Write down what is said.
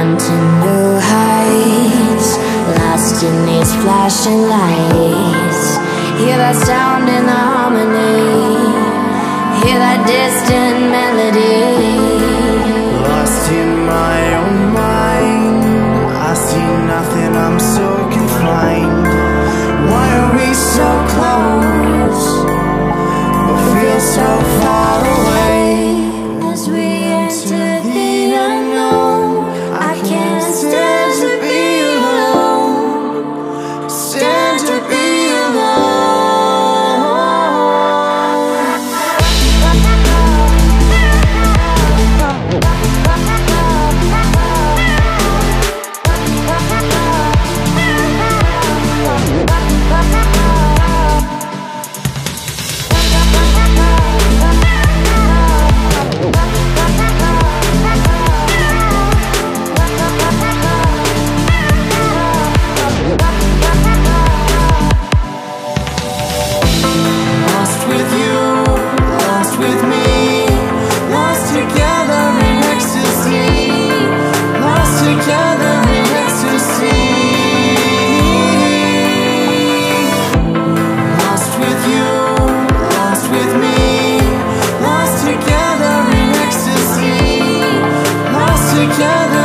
to new heights, lost in these flashing lights. Hear that sound in the harmony, hear that distant melody. Lost in my own mind, I see nothing, I'm so confined. Why are we so close, but feel so far away? As we enter the unknown, I can't stand to be alone, Stand to be together